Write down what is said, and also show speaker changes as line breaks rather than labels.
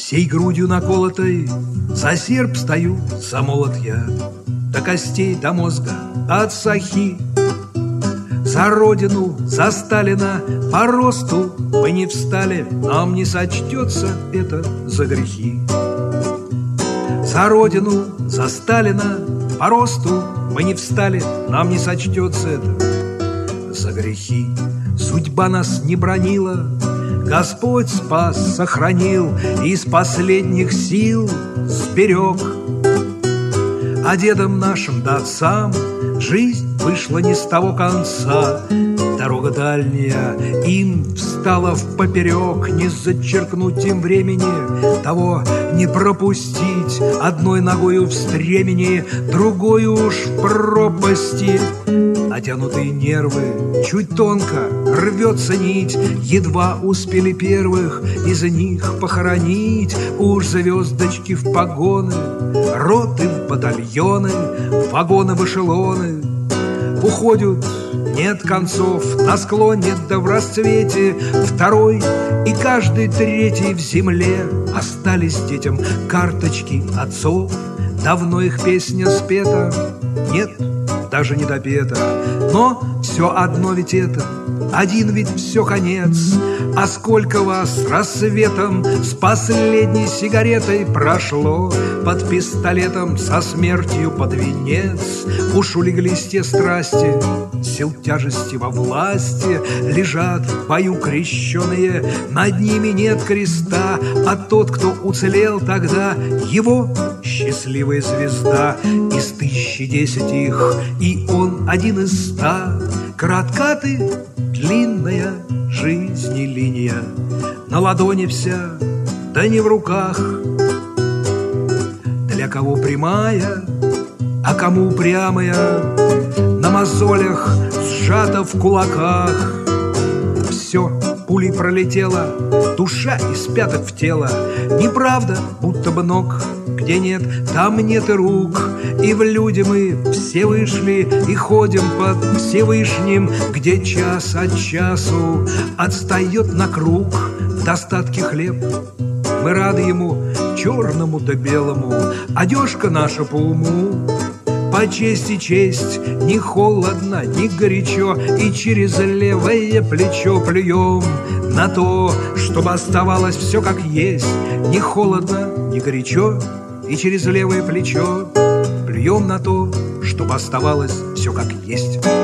Всей грудью наколотой за серп стою, за молот я, до костей, до мозга, от сахи. За родину, за Сталина по росту мы не встали, нам не сочтется это за грехи. За родину, за Сталина по росту мы не встали, нам не сочтется это за грехи. Судьба нас не бранила, Господь спас, сохранил, из последних сил сберег. А дедам нашим да отцам жизнь вышла не с того конца. Дорога дальняя им встала впоперек, не зачеркнуть им времени, того не пропустить, одной ногою в стремени, другой уж в пропасти. Натянутые нервы, чуть тонко рвется нить, едва успели первых из них похоронить. Уж звездочки в погоны, роты в батальоны, вагоны в эшелоны. Уходят, нет концов, на склоне да в расцвете, второй и каждый третий в земле. Остались детям карточки отцов, давно их песня спета, нет, даже не допета. Но все одно ведь это, один ведь все конец. А сколько вас рассветом с последней сигаретой прошло под пистолетом со смертью под венец. Уж улеглись те страсти, сил тяжести во власти, лежат в бою крещеные, над ними нет креста. А тот, кто уцелел тогда, его счастливая звезда. Из 1010 их, и он один из 100. Коротка ты, длинная жизни линия, на ладони вся, да не в руках. Для кого прямая, а кому упрямая, на мозолях сжата в кулаках. Все, пулей пролетела, душа из пяток в тело. Неправда, будто бы ног где нет, там нет и рук. И в люди мы все вышли и ходим под Всевышним, где час от часу отстает на круг. В достатке хлеб, мы рады ему, черному да белому, одежка наша по уму. По чести честь, ни холодно, ни горячо, и через левое плечо плюем на то, чтобы оставалось все как есть. Ни холодно, ни горячо, и через левое плечо плюем на то, чтобы оставалось все как есть.